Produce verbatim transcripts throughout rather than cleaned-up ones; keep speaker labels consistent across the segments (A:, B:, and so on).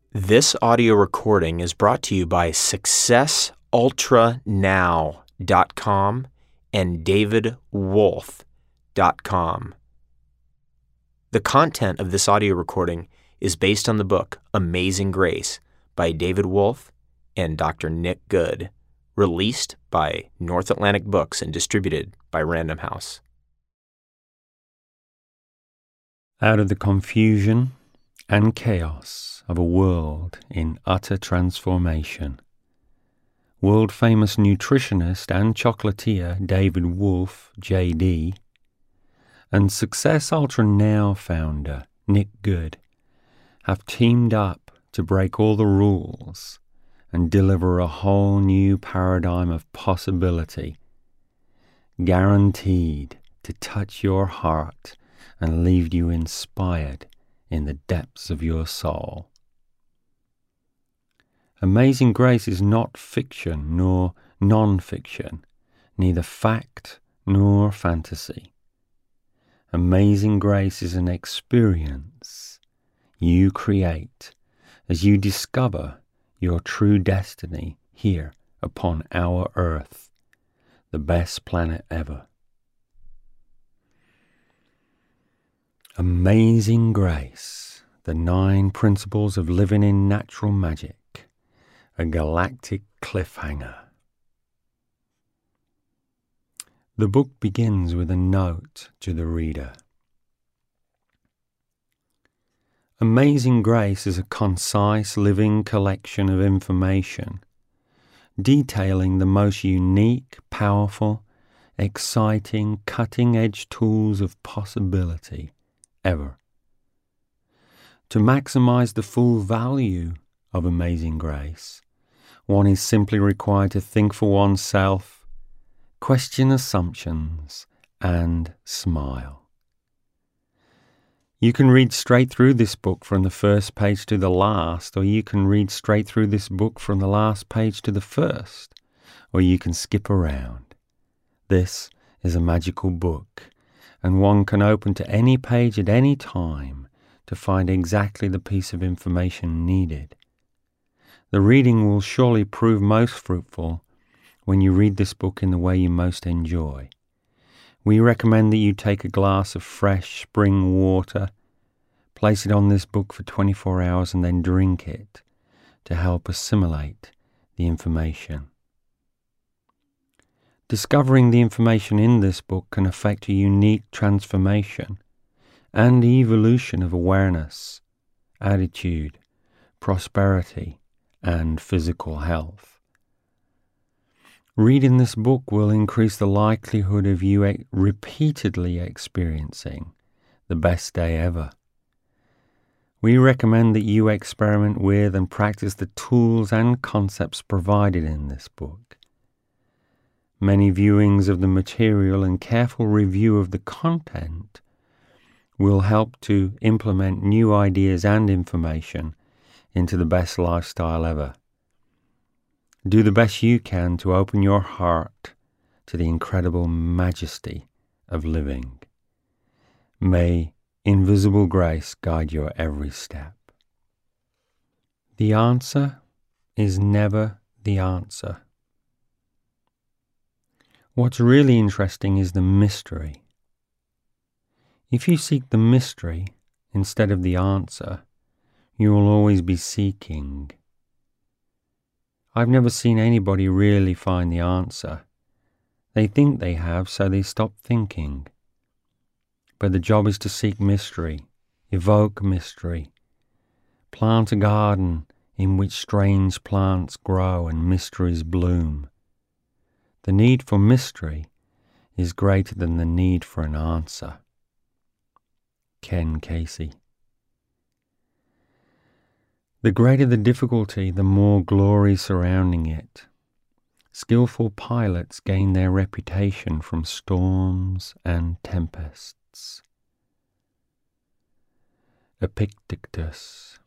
A: This audio recording is brought to you by success ultra now dot com and david wolf dot com. The content of this audio recording is based on the book Amazing Grace by David Wolf and Doctor Nick Good, released by North Atlantic Books and distributed by Random House.
B: Out of the confusion and chaos of a world in utter transformation, world-famous nutritionist and chocolatier David Wolf, J D, and Success Ultra Now founder Nick Good have teamed up to break all the rules and deliver a whole new paradigm of possibility, guaranteed to touch your heart and leave you inspired in the depths of your soul. Amazing Grace is not fiction nor non-fiction, neither fact nor fantasy. Amazing Grace is an experience you create as you discover your true destiny here upon our earth, the best planet ever. Amazing Grace, the nine principles of living in natural magic, a galactic cliffhanger. The book begins with a note to the reader. Amazing Grace is a concise living collection of information detailing the most unique, powerful, exciting, cutting-edge tools of possibility ever. To maximize the full value of Amazing Grace, one is simply required to think for oneself, question assumptions, and smile. You can read straight through this book from the first page to the last, or you can read straight through this book from the last page to the first, or you can skip around. This is a magical book, and one can open to any page at any time to find exactly the piece of information needed. The reading will surely prove most fruitful when you read this book in the way you most enjoy. We recommend that you take a glass of fresh spring water, place it on this book for twenty-four hours, and then drink it to help assimilate the information. Discovering the information in this book can affect a unique transformation and evolution of awareness, attitude, prosperity, and physical health. Reading this book will increase the likelihood of you e- repeatedly experiencing the best day ever. We recommend that you experiment with and practice the tools and concepts provided in this book. Many viewings of the material and careful review of the content will help to implement new ideas and information into the best lifestyle ever. Do the best you can to open your heart to the incredible majesty of living. May invisible grace guide your every step. The answer is never the answer. What's really interesting is the mystery. If you seek the mystery instead of the answer, you will always be seeking. I've never seen anybody really find the answer. They think they have, so they stop thinking. But the job is to seek mystery, evoke mystery, plant a garden in which strange plants grow and mysteries bloom. The need for mystery is greater than the need for an answer. Ken Casey. The greater the difficulty, the more glory surrounding it. Skillful pilots gain their reputation from storms and tempests. Epictetus.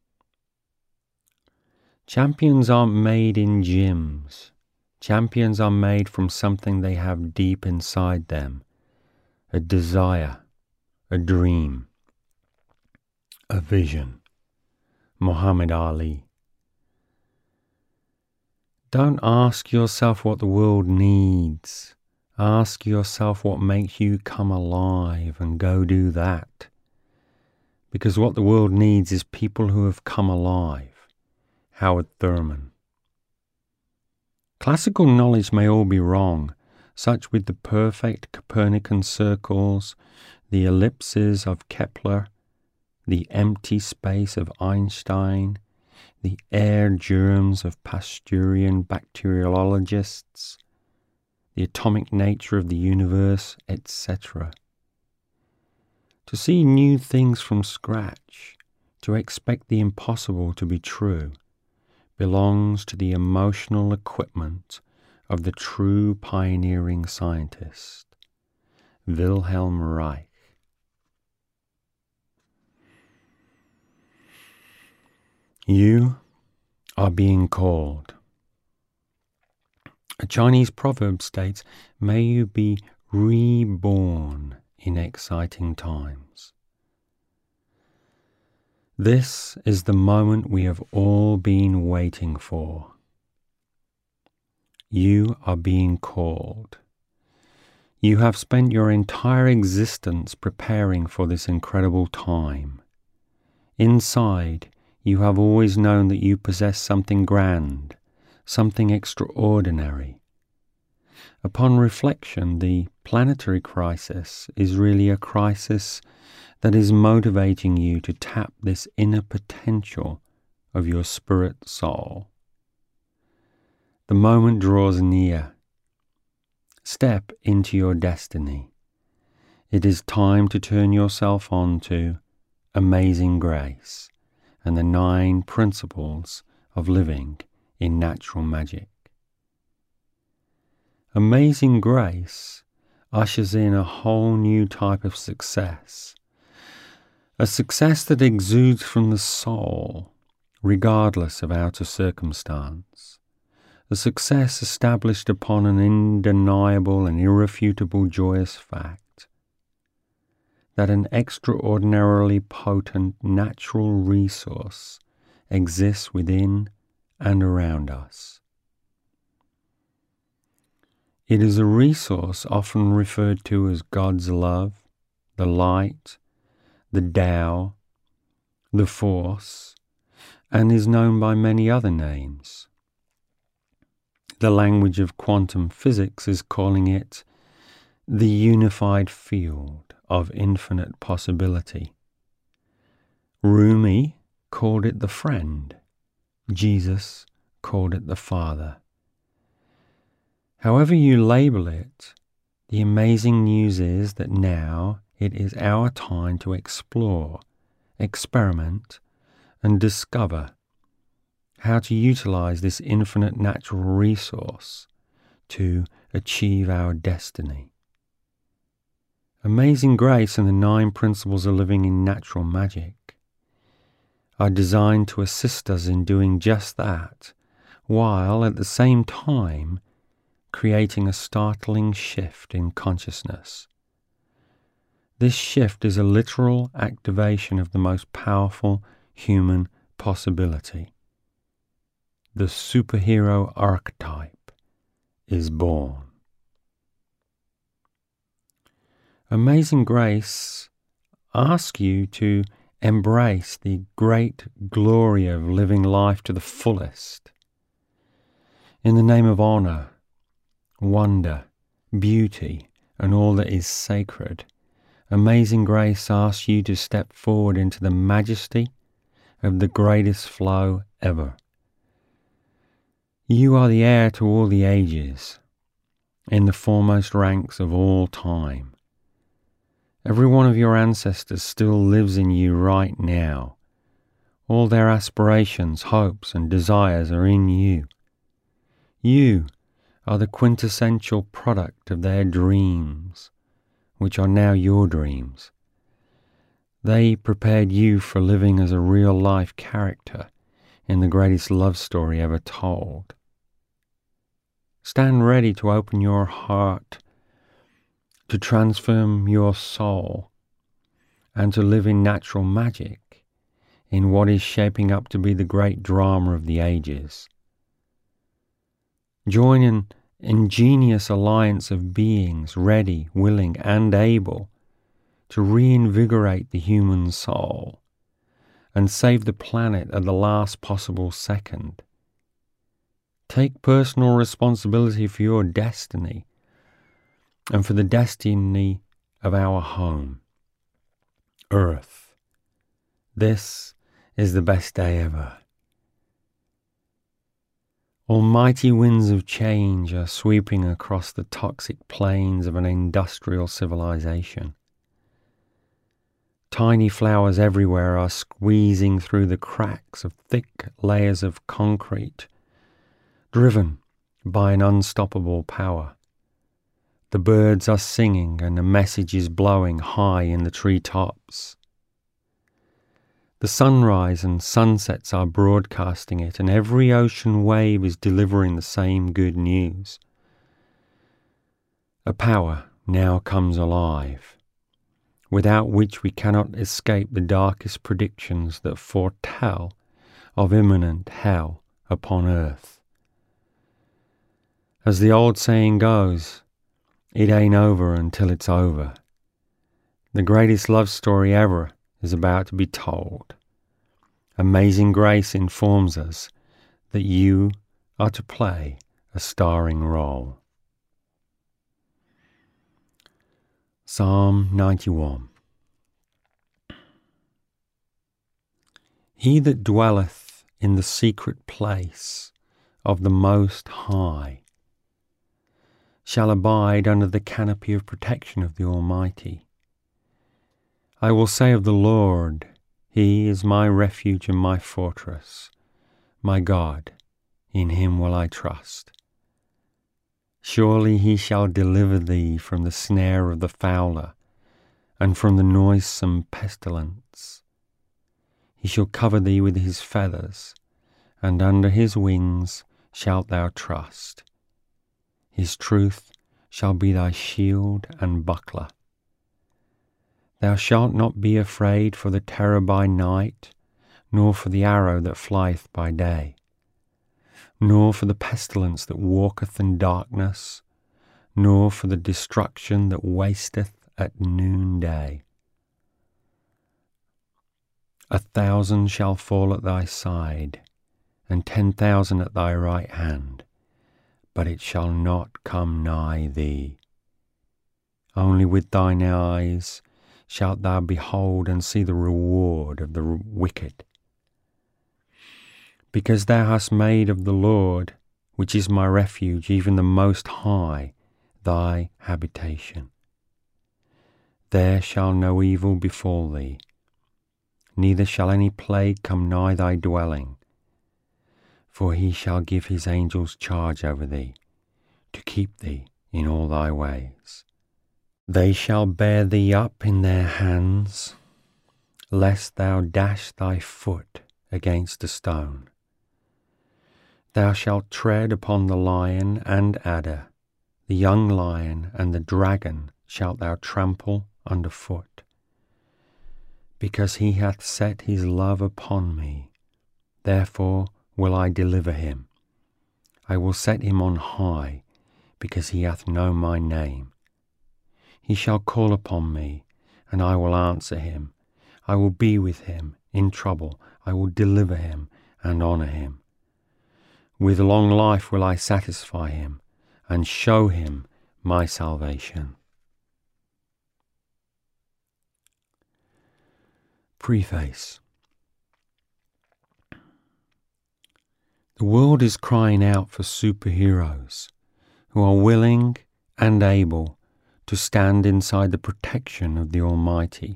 B: Champions aren't made in gyms. Champions are made from something they have deep inside them, a desire, a dream, a vision, Muhammad Ali. Don't ask yourself what the world needs. Ask yourself what makes you come alive and go do that. Because what the world needs is people who have come alive. Howard Thurman. Classical knowledge may all be wrong, such with the perfect Copernican circles, the ellipses of Kepler, the empty space of Einstein, the air germs of Pasteurian bacteriologists, the atomic nature of the universe, et cetera. To see new things from scratch, to expect the impossible to be true, belongs to the emotional equipment of the true pioneering scientist, Wilhelm Reich. You are being called. A Chinese proverb states, "May you be reborn in exciting times." This is the moment we have all been waiting for. You are being called. You have spent your entire existence preparing for this incredible time. Inside, you have always known that you possess something grand, something extraordinary. Upon reflection, the planetary crisis is really a crisis that is motivating you to tap this inner potential of your spirit soul. The moment draws near. Step into your destiny. It is time to turn yourself on to Amazing Grace and the nine principles of living in natural magic. Amazing Grace ushers in a whole new type of success, a success that exudes from the soul, regardless of outer circumstance, a success established upon an undeniable and irrefutable joyous fact that an extraordinarily potent natural resource exists within and around us. It is a resource often referred to as God's love, the light, the Tao, the Force, and is known by many other names. The language of quantum physics is calling it the unified field of infinite possibility. Rumi called it the friend. Jesus called it the Father. However you label it, the amazing news is that now it is our time to explore, experiment, and discover how to utilize this infinite natural resource to achieve our destiny. Amazing Grace and the nine principles of living in natural magic are designed to assist us in doing just that, while at the same time creating a startling shift in consciousness. This shift is a literal activation of the most powerful human possibility. The superhero archetype is born. Amazing Grace asks you to embrace the great glory of living life to the fullest. In the name of honor, wonder, beauty, and all that is sacred, Amazing Grace asks you to step forward into the majesty of the greatest flow ever. You are the heir to all the ages, in the foremost ranks of all time. Every one of your ancestors still lives in you right now. All their aspirations, hopes, and desires are in you. You are the quintessential product of their dreams, which are now your dreams. They prepared you for living as a real-life character in the greatest love story ever told. Stand ready to open your heart, to transform your soul, and to live in natural magic in what is shaping up to be the great drama of the ages. Join an ingenious alliance of beings ready, willing, and able to reinvigorate the human soul and save the planet at the last possible second. Take personal responsibility for your destiny and for the destiny of our home, Earth. This is the best day ever. Almighty winds of change are sweeping across the toxic plains of an industrial civilization. Tiny flowers everywhere are squeezing through the cracks of thick layers of concrete, driven by an unstoppable power. The birds are singing and a message is blowing high in the treetops. The sunrise and sunsets are broadcasting it, and every ocean wave is delivering the same good news. A power now comes alive, without which we cannot escape the darkest predictions that foretell of imminent hell upon earth. As the old saying goes, it ain't over until it's over. The greatest love story ever is about to be told. Amazing Grace informs us that you are to play a starring role. Psalm ninety-one. He that dwelleth in the secret place of the Most High shall abide under the canopy of protection of the Almighty. I will say of the Lord, He is my refuge and my fortress, my God, in Him will I trust. Surely He shall deliver thee from the snare of the fowler, and from the noisome pestilence. He shall cover thee with His feathers, and under His wings shalt thou trust. His truth shall be thy shield and buckler. Thou shalt not be afraid for the terror by night, nor for the arrow that flieth by day, nor for the pestilence that walketh in darkness, nor for the destruction that wasteth at noonday. A thousand shall fall at thy side, and ten thousand at thy right hand, but it shall not come nigh thee. Only with thine eyes shalt thou behold and see the reward of the wicked. Because thou hast made of the Lord, which is my refuge, even the Most High, thy habitation. There shall no evil befall thee, neither shall any plague come nigh thy dwelling. For he shall give his angels charge over thee, to keep thee in all thy ways. They shall bear thee up in their hands, lest thou dash thy foot against a stone. Thou shalt tread upon the lion and adder, the young lion and the dragon shalt thou trample under foot. Because he hath set his love upon me, therefore will I deliver him. I will set him on high, because he hath known my name. He shall call upon me, and I will answer him. I will be with him in trouble. I will deliver him and honour him. With long life will I satisfy him, and show him my salvation. Preface. The world is crying out for superheroes who are willing and able to stand inside the protection of the Almighty.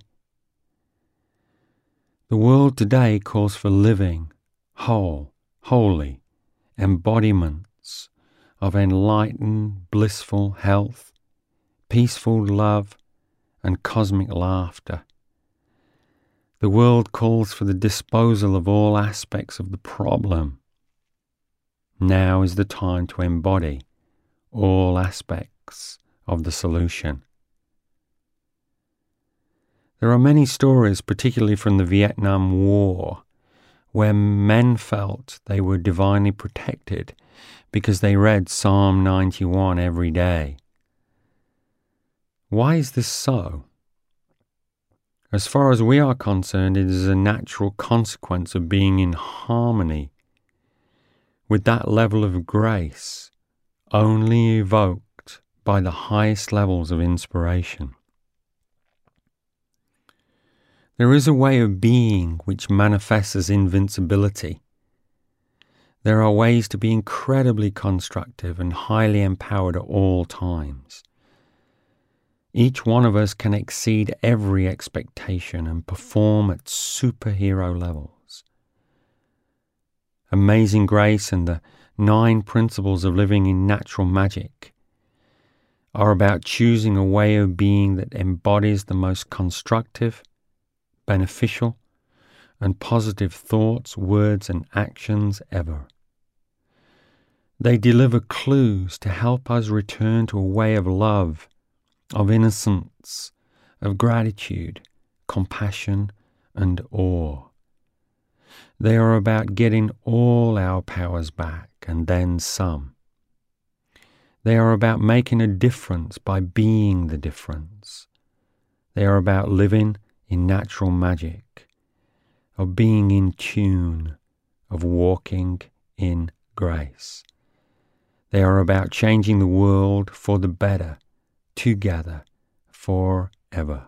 B: The world today calls for living, whole, holy embodiments of enlightened, blissful health, peaceful love, and cosmic laughter. The world calls for the disposal of all aspects of the problem. Now is the time to embody all aspects of the solution. There are many stories, particularly from the Vietnam War, where men felt they were divinely protected because they read Psalm ninety-one every day. Why is this so? As far as we are concerned, it is a natural consequence of being in harmony with that level of grace only evoked by the highest levels of inspiration. There is a way of being which manifests as invincibility. There are ways to be incredibly constructive and highly empowered at all times. Each one of us can exceed every expectation and perform at superhero levels. Amazing Grace and the nine principles of living in natural magic are about choosing a way of being that embodies the most constructive, beneficial, and positive thoughts, words, and actions ever. They deliver clues to help us return to a way of love, of innocence, of gratitude, compassion, and awe. They are about getting all our powers back and then some. They are about making a difference by being the difference. They are about living in natural magic, of being in tune, of walking in grace. They are about changing the world for the better, together, forever.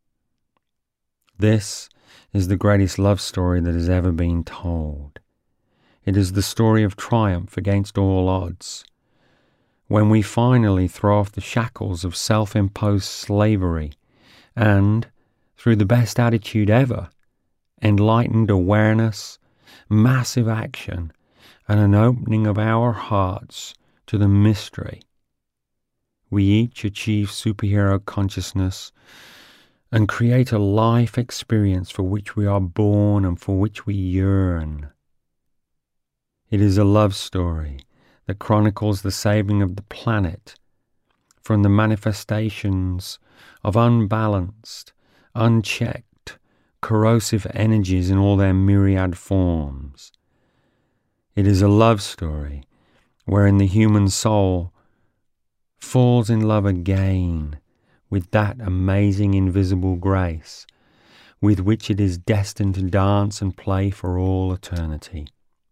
B: This is the greatest love story that has ever been told. It is the story of triumph against all odds. When we finally throw off the shackles of self-imposed slavery and, through the best attitude ever, enlightened awareness, massive action, and an opening of our hearts to the mystery, we each achieve superhero consciousness and create a life experience for which we are born and for which we yearn. It is a love story that chronicles the saving of the planet from the manifestations of unbalanced, unchecked, corrosive energies in all their myriad forms. It is a love story wherein the human soul falls in love again with that amazing invisible grace with which it is destined to dance and play for all eternity.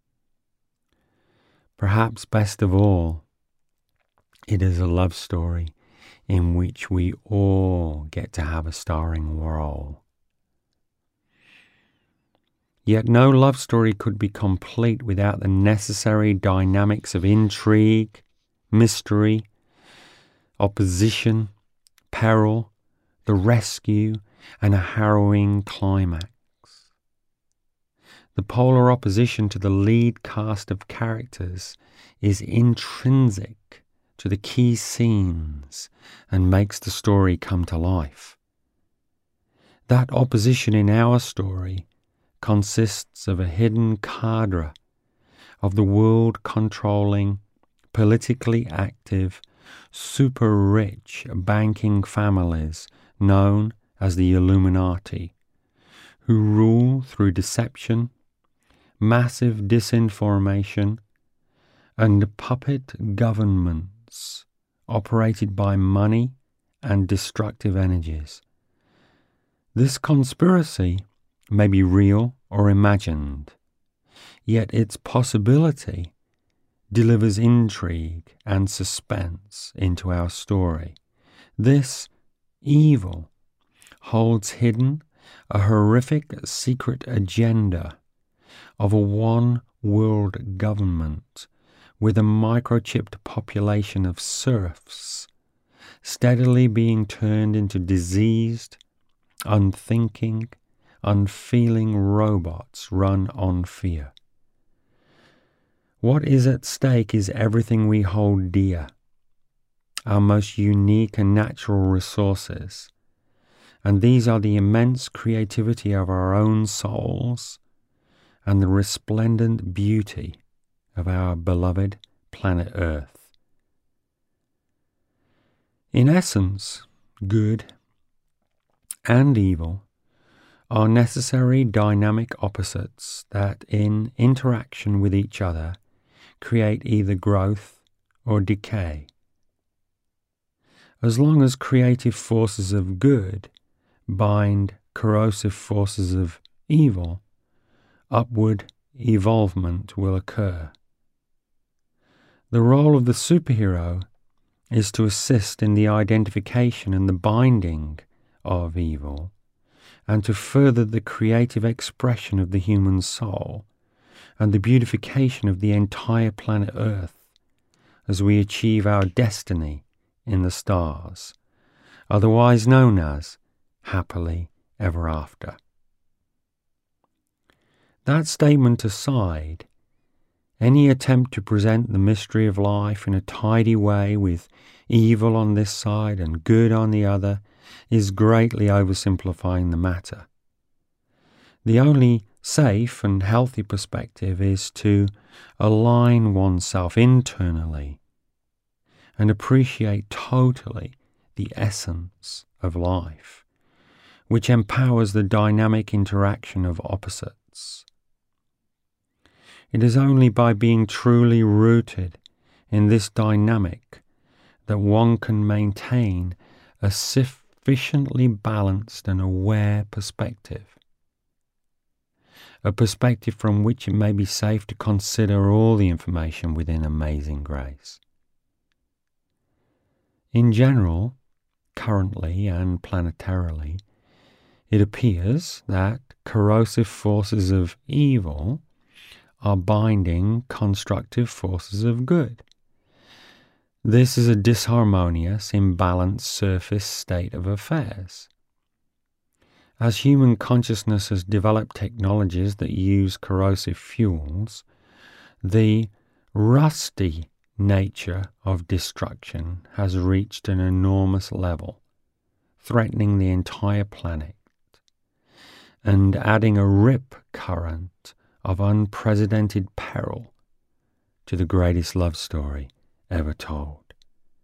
B: Perhaps best of all, it is a love story in which we all get to have a starring role. Yet no love story could be complete without the necessary dynamics of intrigue, mystery, opposition, peril, the rescue, and a harrowing climax. The polar opposition to the lead cast of characters is intrinsic to the key scenes and makes the story come to life. That opposition in our story consists of a hidden cadre of the world-controlling, politically active, super-rich banking families known as the Illuminati, who rule through deception, massive disinformation, and puppet governments operated by money and destructive energies. This conspiracy may be real or imagined, yet its possibility delivers intrigue and suspense into our story. This evil holds hidden a horrific secret agenda of a one-world government with a microchipped population of serfs steadily being turned into diseased, unthinking, unfeeling robots run on fear. What is at stake is everything we hold dear, our most unique and natural resources, and these are the immense creativity of our own souls and the resplendent beauty of our beloved planet Earth. In essence, good and evil are necessary dynamic opposites that, in interaction with each other, create either growth or decay. As long as creative forces of good bind corrosive forces of evil, upward evolvement will occur. The role of the superhero is to assist in the identification and the binding of evil, and to further the creative expression of the human soul and the beautification of the entire planet Earth as we achieve our destiny in the stars, otherwise known as happily ever after. That statement aside, any attempt to present the mystery of life in a tidy way with evil on this side and good on the other is greatly oversimplifying the matter. The only safe and healthy perspective is to align oneself internally and appreciate totally the essence of life, which empowers the dynamic interaction of opposites. It is only by being truly rooted in this dynamic that one can maintain a sufficiently balanced and aware perspective, a perspective from which it may be safe to consider all the information within Amazing Grace. In general, currently and planetarily, it appears that corrosive forces of evil are binding constructive forces of good. This is a disharmonious, imbalanced surface state of affairs. As human consciousness has developed technologies that use corrosive fuels, the rusty nature of destruction has reached an enormous level, threatening the entire planet, and adding a rip current of unprecedented peril to the greatest love story ever told.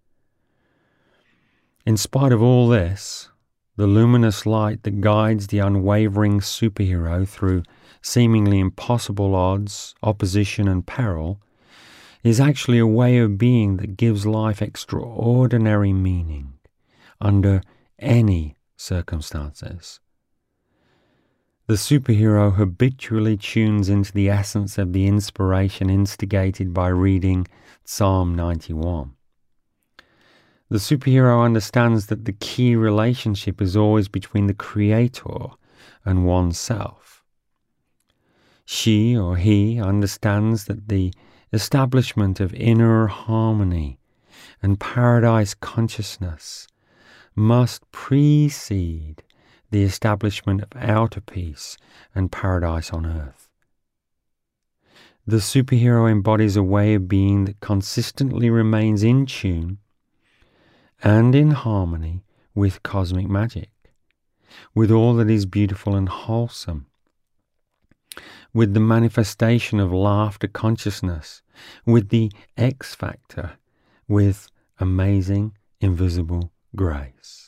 B: In spite of all this, the luminous light that guides the unwavering superhero through seemingly impossible odds, opposition, and peril is actually a way of being that gives life extraordinary meaning under any circumstances. The superhero habitually tunes into the essence of the inspiration instigated by reading Psalm ninety-one. The superhero understands that the key relationship is always between the Creator and oneself. She or he understands that the establishment of inner harmony and paradise consciousness must precede the establishment of outer peace and paradise on earth. The superhero embodies a way of being that consistently remains in tune and in harmony with cosmic magic, with all that is beautiful and wholesome, with the manifestation of laughter consciousness, with the X factor, with amazing invisible grace.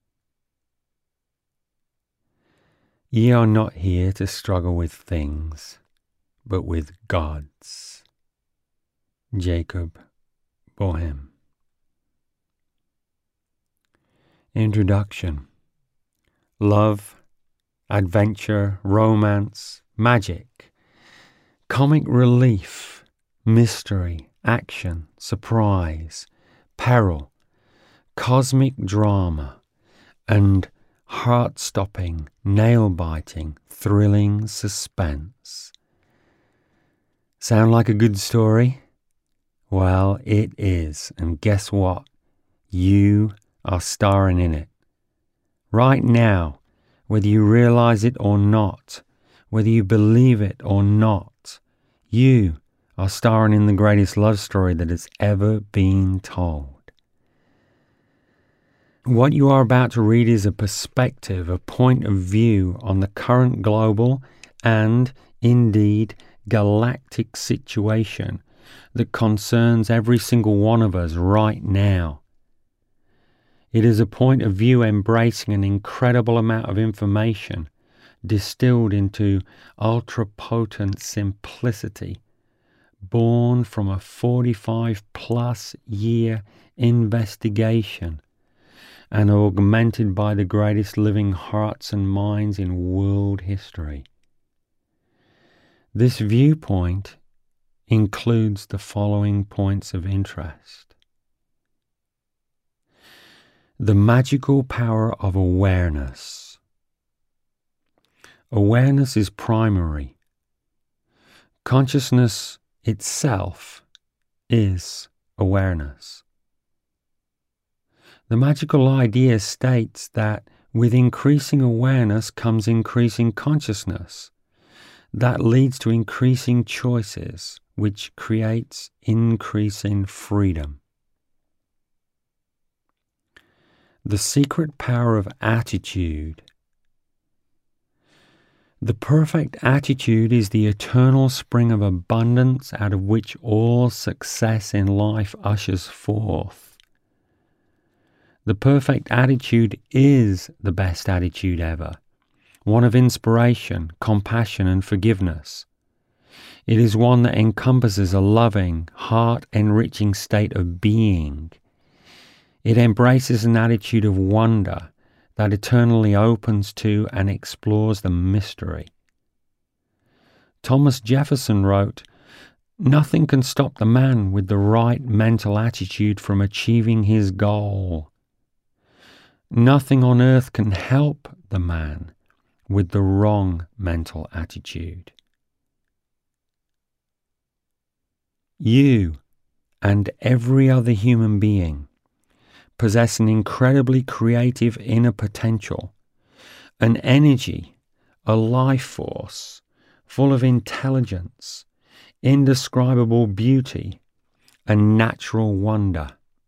B: Ye are not here to struggle with things, but with gods. Jacob Boehm. Introduction. Love, adventure, romance, magic, comic relief, mystery, action, surprise, peril, cosmic drama, and heart-stopping, nail-biting, thrilling suspense. Sound like a good story? Well, it is, and guess what? You are starring in it. Right now, whether you realize it or not, whether you believe it or not, you are starring in the greatest love story that has ever been told. What you are about to read is a perspective, a point of view on the current global and, indeed, galactic situation that concerns every single one of us right now. It is a point of view embracing an incredible amount of information, distilled into ultra-potent simplicity, born from a forty-five plus year investigation and augmented by the greatest living hearts and minds in world history. This viewpoint includes the following points of interest. The magical power of awareness. Awareness is primary. Consciousness itself is awareness. The magical idea states that with increasing awareness comes increasing consciousness. That leads to increasing choices, which creates increasing freedom. The secret power of attitude. The perfect attitude is the eternal spring of abundance out of which all success in life ushers forth. The perfect attitude is the best attitude ever, one of inspiration, compassion, and forgiveness. It is one that encompasses a loving, heart-enriching state of being. It embraces an attitude of wonder that eternally opens to and explores the mystery. Thomas Jefferson wrote, "Nothing can stop the man with the right mental attitude from achieving his goal. Nothing on earth can help the man with the wrong mental attitude." You and every other human being possess an incredibly creative inner potential, an energy, a life force full of intelligence, indescribable beauty, and natural wonder.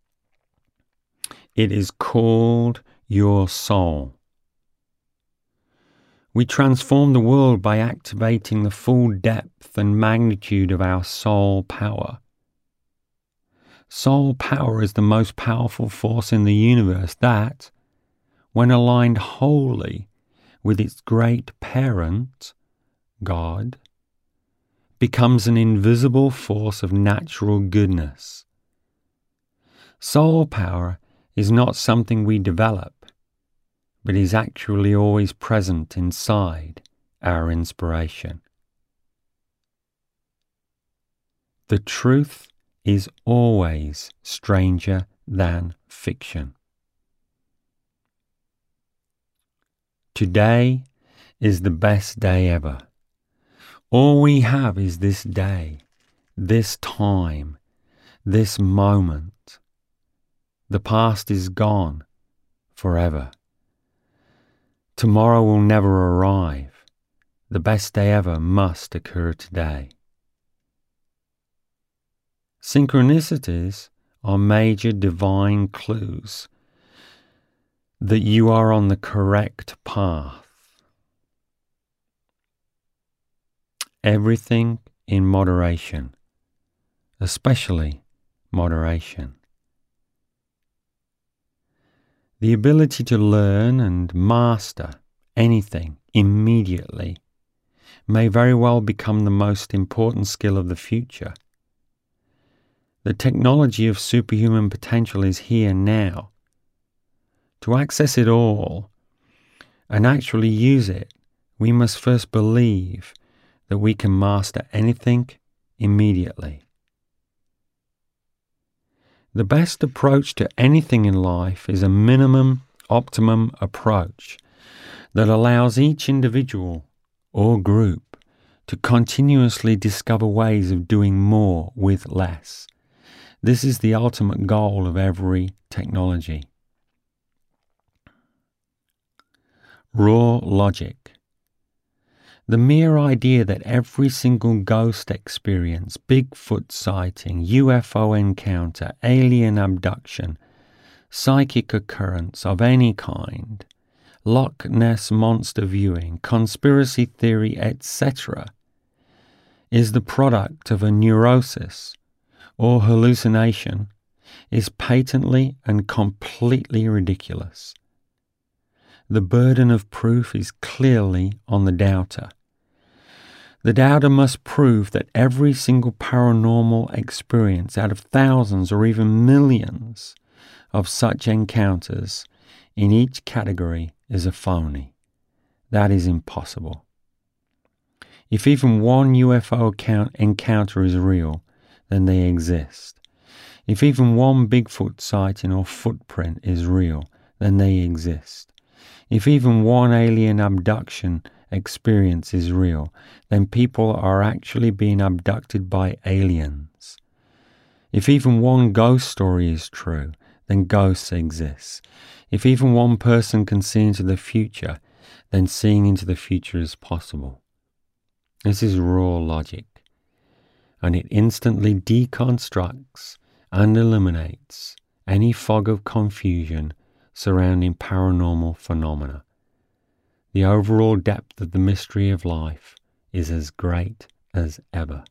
B: It is called your soul. We transform the world by activating the full depth and magnitude of our soul power. Soul power is the most powerful force in the universe that, when aligned wholly with its great parent, God, becomes an invisible force of natural goodness. Soul power is not something we develop, but is actually always present inside our inspiration. The truth is always stranger than fiction. Today is the best day ever. All we have is this day, this time, this moment. The past is gone forever. Tomorrow will never arrive. The best day ever must occur today. Synchronicities are major divine clues that you are on the correct path. Everything in moderation, especially moderation. The ability to learn and master anything immediately may very well become the most important skill of the future. The technology of superhuman potential is here now. To access it all and actually use it, we must first believe that we can master anything immediately. The best approach to anything in life is a minimum optimum approach that allows each individual or group to continuously discover ways of doing more with less. This is the ultimate goal of every technology. Raw logic. The mere idea that every single ghost experience, Bigfoot sighting, U F O encounter, alien abduction, psychic occurrence of any kind, Loch Ness monster viewing, conspiracy theory, et cetera, is the product of a neurosis or hallucination is patently and completely ridiculous. the burden of proof is clearly on the doubter. The doubter must prove that every single paranormal experience out of thousands or even millions of such encounters in each category is a phony. That is impossible. If even one U F O account encounter is real, then they exist. If even one Bigfoot sighting or footprint is real, then they exist. If even one alien abduction experience is real, then people are actually being abducted by aliens. If even one ghost story is true, then ghosts exist. If even one person can see into the future, then seeing into the future is possible. This is raw logic, and it instantly deconstructs and eliminates any fog of confusion surrounding paranormal phenomena. The overall depth of the mystery of life is as great as ever.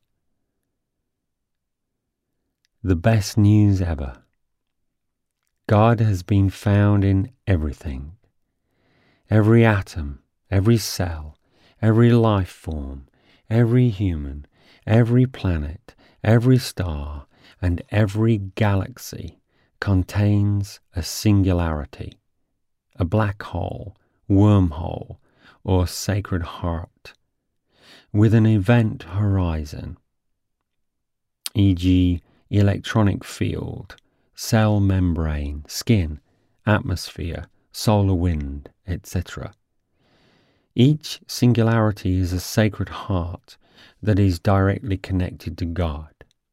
B: The best news ever. God has been found in everything. Every atom, every cell, every life form, every human, every planet, every star, and every galaxy contains a singularity, a black hole, wormhole, or sacred heart, with an event horizon, for example electronic field, cell membrane, skin, atmosphere, solar wind, et cetera. Each singularity is a sacred heart that is directly connected to God.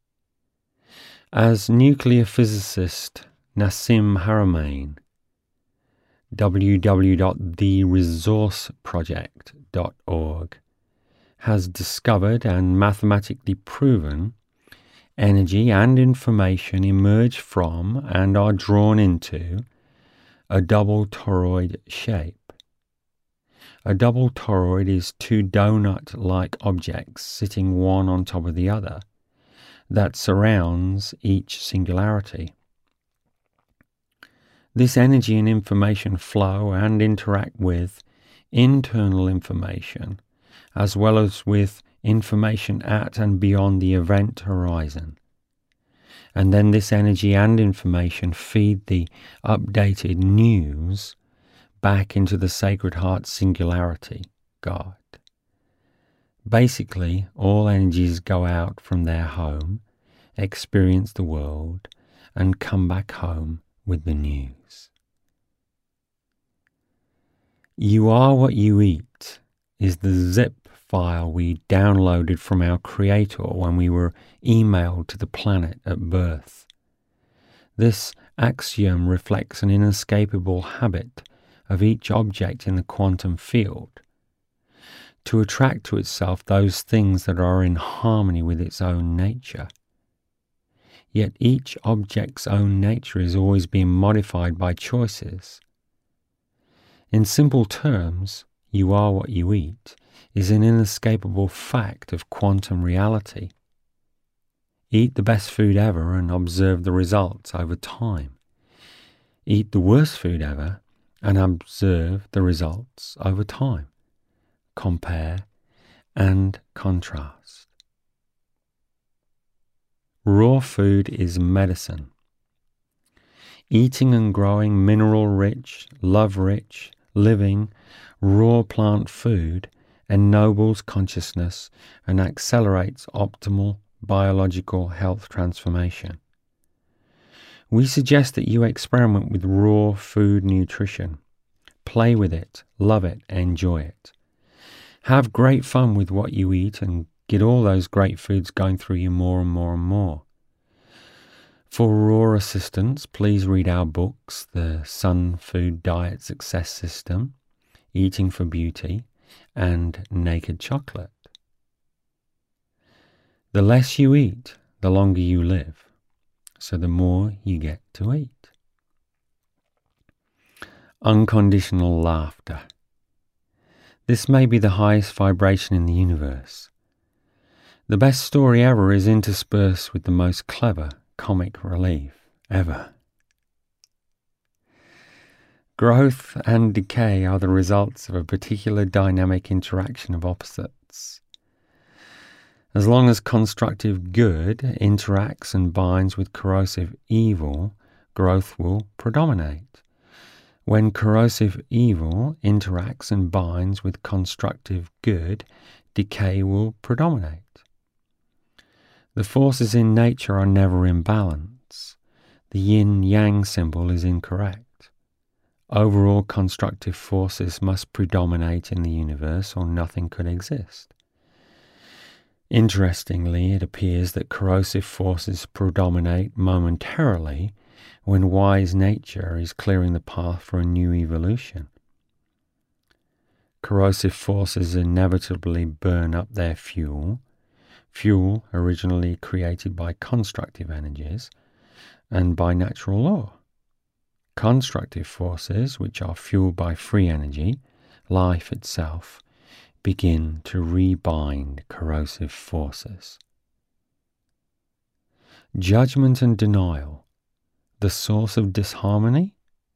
B: As nuclear physicist Nassim Haramein, w w w dot the resource project dot org, has discovered and mathematically proven, energy and information emerge from and are drawn into a double toroid shape. A double toroid is two donut-like objects sitting one on top of the other that surrounds each singularity. This energy and information flow and interact with internal information as well as with information at and beyond the event horizon. And then this energy and information feed the updated news back into the Sacred Heart singularity, God. Basically, all energies go out from their home, experience the world, and come back home with the news. You are what you eat is the zip file we downloaded from our Creator when we were emailed to the planet at birth. This axiom reflects an inescapable habit of each object in the quantum field to attract to itself those things that are in harmony with its own nature. Yet each object's own nature is always being modified by choices. In simple terms, you are what you eat is an inescapable fact of quantum reality. Eat the best food ever and observe the results over time. Eat the worst food ever and observe the results over time. Compare and contrast. Raw food is medicine. Eating and growing mineral-rich, love-rich, living, raw plant food ennobles consciousness and accelerates optimal biological health transformation. We suggest that you experiment with raw food nutrition. Play with it, love it, enjoy it. Have great fun with what you eat and get all those great foods going through you more and more and more. For raw assistance, please read our books, The Sun Food Diet Success System, Eating for Beauty, and Naked Chocolate. The less you eat, the longer you live, so the more you get to eat. Unconditional laughter. This may be the highest vibration in the universe. The best story ever is interspersed with the most clever comic relief ever. Growth and decay are the results of a particular dynamic interaction of opposites. As long as constructive good interacts and binds with corrosive evil, growth will predominate. When corrosive evil interacts and binds with constructive good, decay will predominate. The forces in nature are never in balance. The yin-yang symbol is incorrect. Overall constructive forces must predominate in the universe or nothing could exist. Interestingly, it appears that corrosive forces predominate momentarily when wise nature is clearing the path for a new evolution. Corrosive forces inevitably burn up their fuel, fuel originally created by constructive energies and by natural law. Constructive forces, which are fueled by free energy, life itself, begin to rebind corrosive forces. Judgment and denial, the source of disharmony?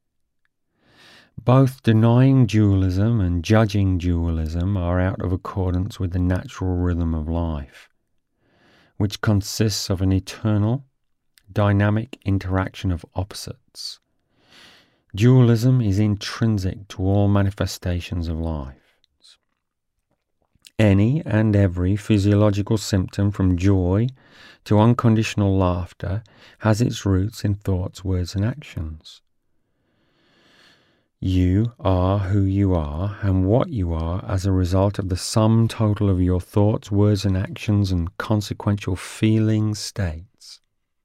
B: Both denying dualism and judging dualism are out of accordance with the natural rhythm of life, which consists of an eternal, dynamic interaction of opposites. Dualism is intrinsic to all manifestations of life. Any and every physiological symptom from joy to unconditional laughter has its roots in thoughts, words, and actions. You are who you are and what you are as a result of the sum total of your thoughts, words, and actions and consequential feeling states.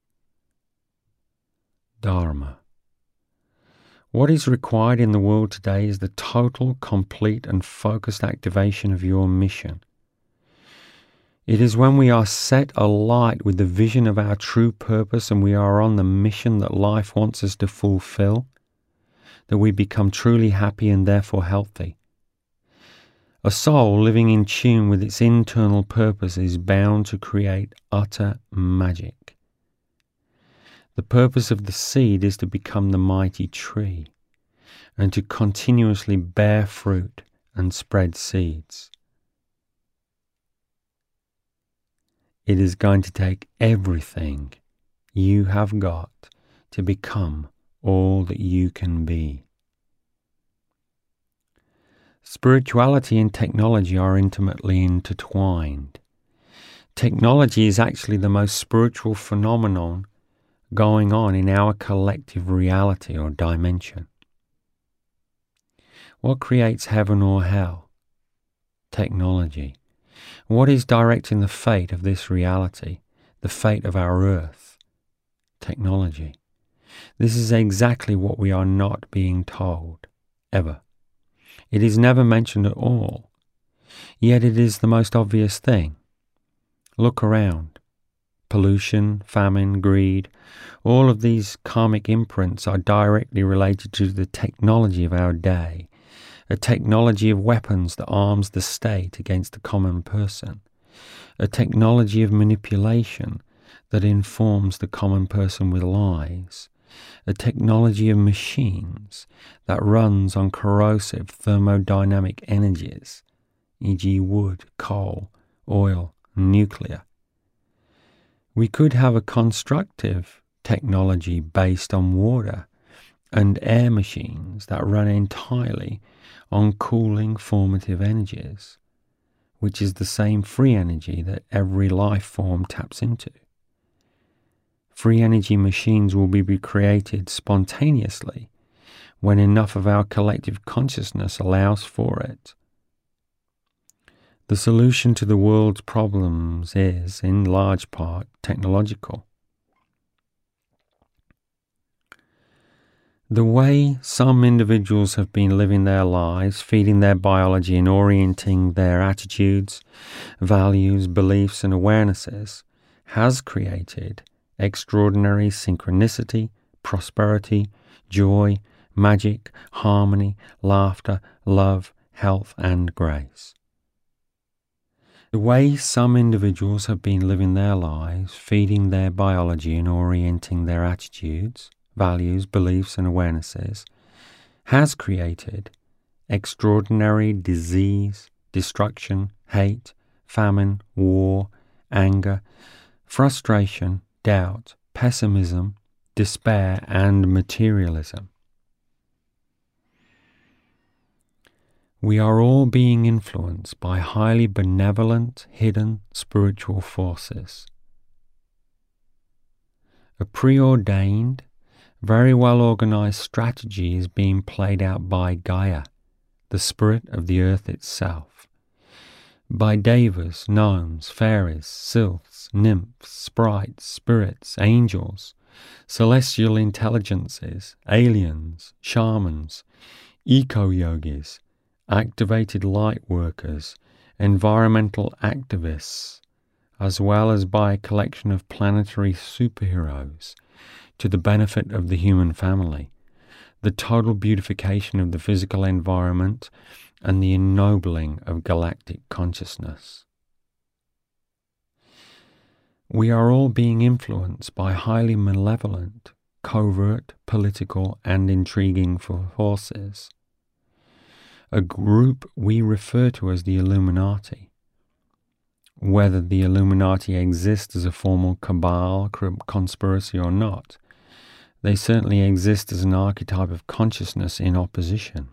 B: Dharma. What is required in the world today is the total, complete, and focused activation of your mission. It is when we are set alight with the vision of our true purpose and we are on the mission that life wants us to fulfill, that we become truly happy and therefore healthy. A soul living in tune with its internal purpose is bound to create utter magic. The purpose of the seed is to become the mighty tree and to continuously bear fruit and spread seeds. It is going to take everything you have got to become all that you can be. Spirituality and technology are intimately intertwined. Technology is actually the most spiritual phenomenon going on in our collective reality or dimension. What creates heaven or hell? Technology. What is directing the fate of this reality, the fate of our earth? Technology. This is exactly what we are not being told, ever. It is never mentioned at all, yet it is the most obvious thing. Look around. Pollution, famine, greed, all of these karmic imprints are directly related to the technology of our day, a technology of weapons that arms the state against the common person, a technology of manipulation that informs the common person with lies, a technology of machines that runs on corrosive thermodynamic energies, for example wood, coal, oil, and nuclear. We could have a constructive technology based on water and air machines that run entirely on cooling formative energies, which is the same free energy that every life form taps into. Free energy machines will be created spontaneously when enough of our collective consciousness allows for it. The solution to the world's problems is, in large part, technological. The way some individuals have been living their lives, feeding their biology and orienting their attitudes, values, beliefs and awarenesses has created extraordinary synchronicity, prosperity, joy, magic, harmony, laughter, love, health and grace. The way some individuals have been living their lives, feeding their biology and orienting their attitudes, values, beliefs and awarenesses has created extraordinary disease, destruction, hate, famine, war, anger, frustration, doubt, pessimism, despair, and materialism. We are all being influenced by highly benevolent, hidden spiritual forces. A preordained, very well organized strategy is being played out by Gaia, the spirit of the earth itself, by devas, gnomes, fairies, sylphs, nymphs, sprites, spirits, angels, celestial intelligences, aliens, shamans, eco-yogis, activated light workers, environmental activists, as well as by a collection of planetary superheroes to the benefit of the human family, the total beautification of the physical environment, and the ennobling of galactic consciousness. We are all being influenced by highly malevolent, covert, political, and intriguing forces. A group we refer to as the Illuminati. Whether the Illuminati exist as a formal cabal conspiracy or not, they certainly exist as an archetype of consciousness in opposition.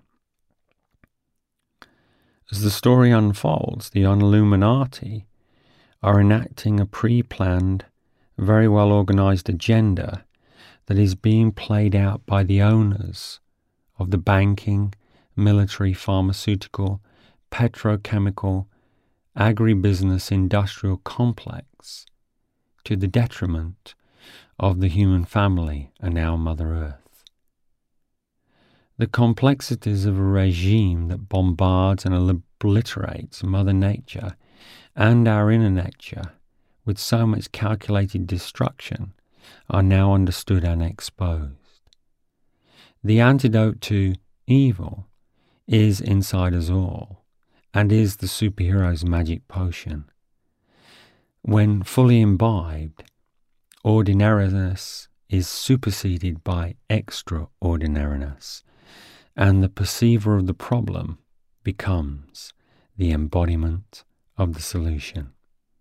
B: As the story unfolds, the Illuminati are enacting a pre-planned, very well organized agenda that is being played out by the owners of the banking, military, pharmaceutical, petrochemical, agribusiness industrial complex to the detriment of the human family and our Mother Earth. The complexities of a regime that bombards and obliterates Mother Nature and our inner nature with so much calculated destruction are now understood and exposed. The antidote to evil is inside us all, and is the superhero's magic potion. When fully imbibed, ordinariness is superseded by extraordinariness, and the perceiver of the problem becomes the embodiment of the solution.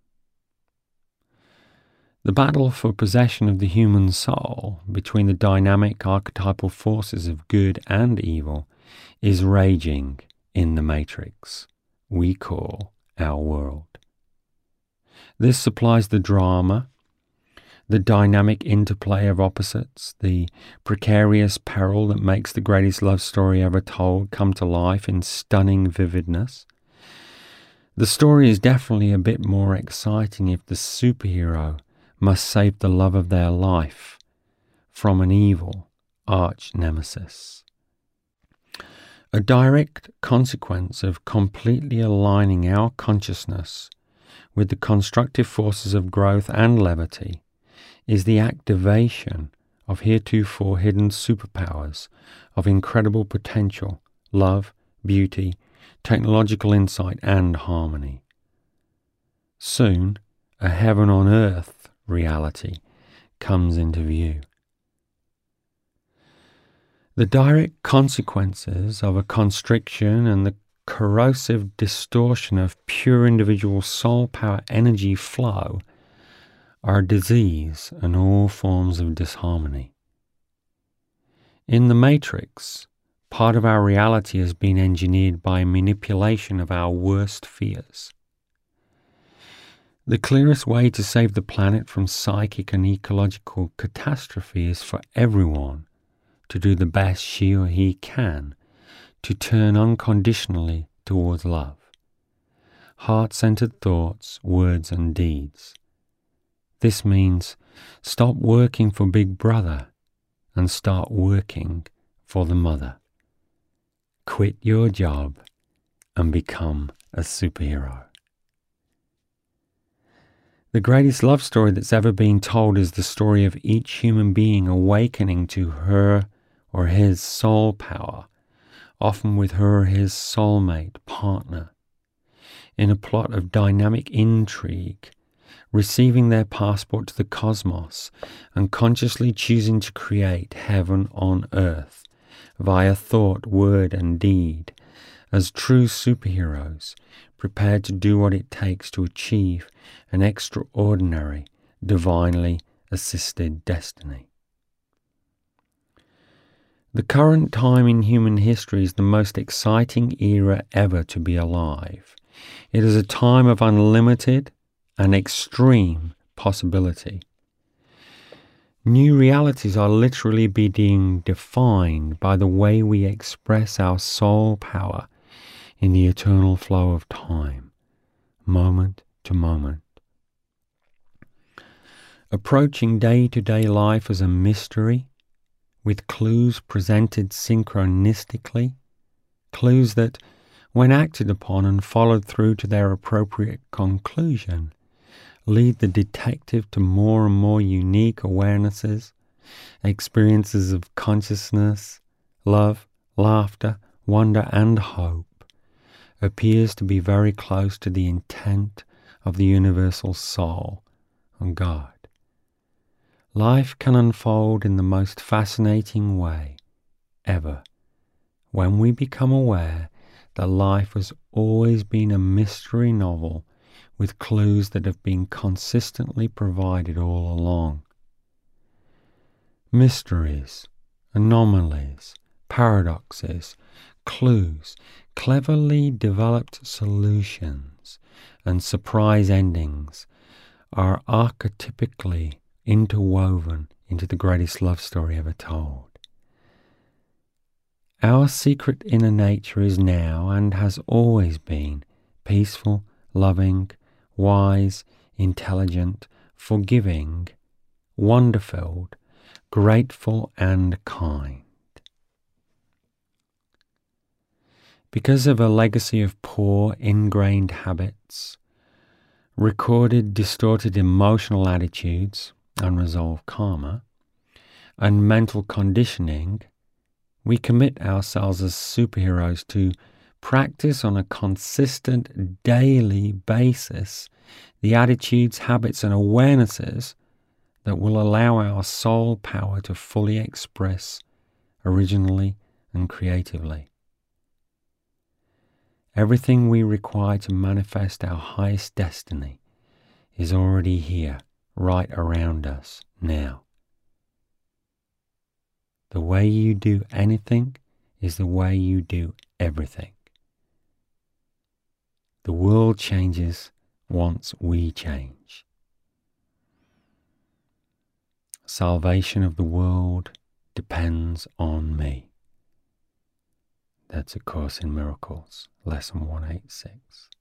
B: The battle for possession of the human soul between the dynamic archetypal forces of good and evil is raging in the matrix we call our world. This supplies the drama, the dynamic interplay of opposites, the precarious peril that makes the greatest love story ever told come to life in stunning vividness. The story is definitely a bit more exciting if the superhero must save the love of their life from an evil arch nemesis. A direct consequence of completely aligning our consciousness with the constructive forces of growth and levity is the activation of heretofore hidden superpowers of incredible potential, love, beauty, technological insight, and harmony. Soon, a heaven on earth reality comes into view. The direct consequences of a constriction and the corrosive distortion of pure individual soul power energy flow are disease and all forms of disharmony. In the matrix, part of our reality has been engineered by manipulation of our worst fears. The clearest way to save the planet from psychic and ecological catastrophe is for everyone to do the best she or he can to turn unconditionally towards love. Heart-centered thoughts, words, and deeds. This means stop working for Big Brother and start working for the Mother. Quit your job and become a superhero. The greatest love story that's ever been told is the story of each human being awakening to her or his soul power, often with her or his soulmate partner, in a plot of dynamic intrigue, receiving their passport to the cosmos and consciously choosing to create heaven on earth via thought, word, and deed, as true superheroes, prepared to do what it takes to achieve an extraordinary, divinely assisted destiny. The current time in human history is the most exciting era ever to be alive. It is a time of unlimited and extreme possibility. New realities are literally being defined by the way we express our soul power in the eternal flow of time, moment to moment. Approaching day-to-day life as a mystery, with clues presented synchronistically, clues that, when acted upon and followed through to their appropriate conclusion, lead the detective to more and more unique awarenesses, experiences of consciousness, love, laughter, wonder, and hope, appears to be very close to the intent of the universal soul and God. Life can unfold in the most fascinating way ever when we become aware that life has always been a mystery novel with clues that have been consistently provided all along. Mysteries, anomalies, paradoxes, clues, cleverly developed solutions, and surprise endings are archetypically interwoven into the greatest love story ever told. Our secret inner nature is now and has always been peaceful, loving, wise, intelligent, forgiving, wonder-filled, grateful, and kind. Because of a legacy of poor, ingrained habits, recorded, distorted emotional attitudes, unresolved karma, and mental conditioning, we commit ourselves as superheroes to practice on a consistent daily basis the attitudes, habits, and awarenesses that will allow our soul power to fully express originally and creatively. Everything we require to manifest our highest destiny is already here, right around us now. The way you do anything is the way you do everything. The world changes once we change. Salvation of the world depends on me. That's A Course in Miracles, Lesson one eighty-six.